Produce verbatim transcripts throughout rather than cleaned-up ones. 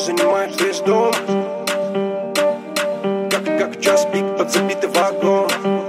занимает весь дом. Как, как час пик под забитый вагон.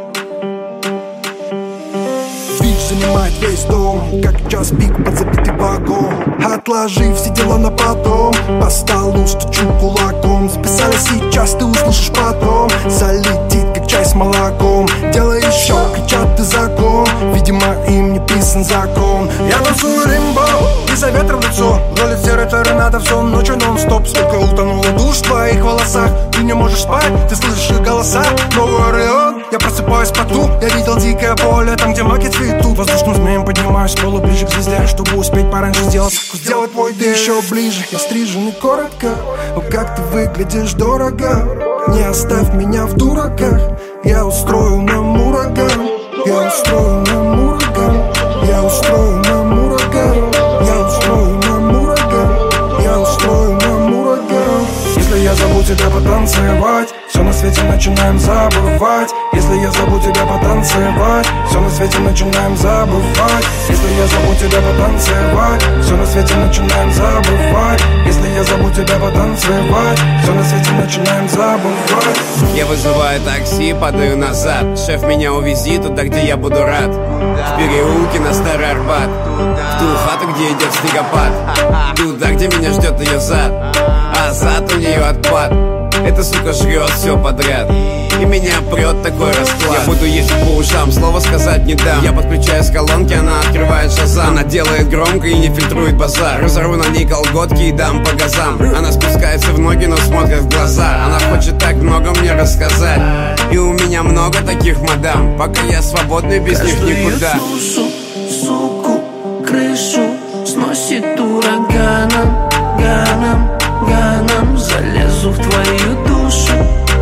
Бич занимает весь дом, как час пик под забитый вагон. Отложи все дела на потом, по столу стучу кулаком. Записали сейчас, ты услышишь потом. Залетит, как чай с молоком. Делай еще, кричат ты закон. Видимо, им не писан закон. Я танцую римбо, из-за ветра в лицо. Ролит серой торнадо всю ночь нон-стоп. Сколько утонула душ в твоих волосах. Ты не можешь спать, ты слышишь их голоса. Новый Орион, я просыпаюсь в поту. Я видел дикое поле, там где маки цветут. Воздушным змеем поднимаюсь в полу ближе к звезде, чтобы успеть пораньше сделать вкус, сделать твой день еще ближе. Я стрижен и коротко, о, как ты выглядишь дорого. Не оставь меня в дураках. Я устрою нам ураган. Я устрою нам ураган. Я устрою нам ураган. Я устрою нам ураган. Я устрою нам ураган. Если я зову тебя потанцевать, все на свете начинаем забывать. Если я зову тебя потанцевать, все на свете начинаем забывать. Если я зову тебя потанцевать, все на свете начинаем забывать. Если я зову тебя потанцевать, все на свете начинаем забывать. Я вызываю такси, падаю назад. Шеф, меня увези туда, где я буду рад. В переулке на Старый Арбат, в ту хату, где идет снегопад. Туда, где меня ждет ее зад, а зад у нее отпад. Эта сука жрет все подряд, и меня прет такой расклад. Я буду ездить по ушам, слова сказать не дам. Я подключаю с колонки, она открывает шазам. Она делает громко и не фильтрует базар. Разорву на ней колготки и дам по газам. Она спускается в ноги, но смотрит в глаза. Она хочет так много мне рассказать, и у меня много таких мадам. Пока я свободный, без них никуда. Каждую суку, крышу сносит ураганом, ганом, ганом. Залезу в твою душу,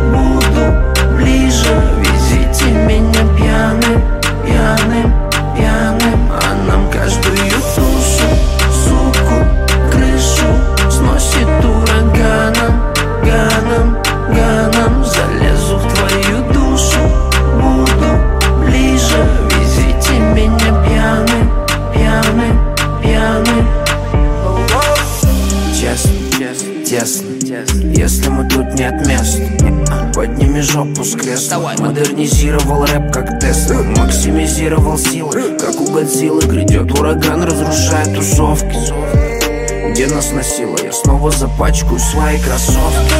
буду ближе. Везите меня пьяным, пьяным, пьяным. А нам каждую душу, суку, крышу сносит ураганом, ганом, ганом. Залезу в твою душу, буду ближе. Везите меня пьяным, пьяным, пьяным. Честно, тесно, если мы тут нет мест, подними жопу с кресла. Модернизировал рэп как Тесла, максимизировал силы, как у Годзиллы. Грядет ураган, разрушает тусовки. Где нас носило, я снова запачкаю свои кроссовки.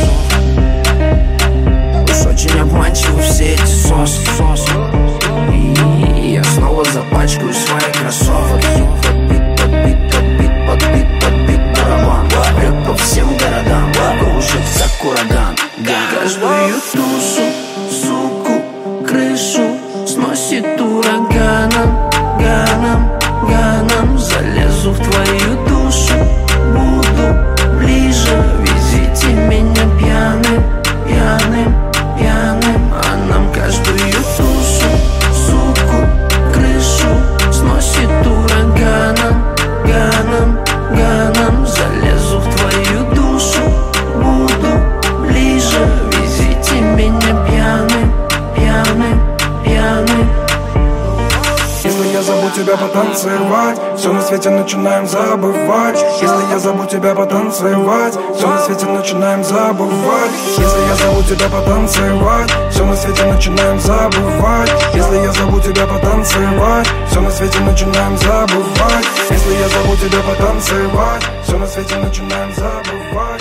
Уж очень обманчивы все эти соски. И я снова запачкаю свои кроссовки. Подбит, подбит, подбит, подбит, подбит барабан. Прет по всем городам, кружится ураган. Каждую тушу, суку, крышу сносит ураганом, ганом, ганом. Залезу в твою душу, буду ближе. Везите меня пьяным, пьяным, пьяным. А нам каждую тушу, суку, крышу сносит ураганом, ганом, ганом. Залезу в твою душу, буду ближе. Везите меня пьяным, пьяным, пьяным. Если я зову тебя потанцевать, все на свете начинаем забывать. Если я зову тебя потанцевать, все на свете начинаем забывать. Если я зову тебя потанцевать, все на свете начинаем забывать. Если я зову тебя потанцевать, все на свете начинаем забывать. Если я зову тебя потанцевать, все на свете начинаем забывать.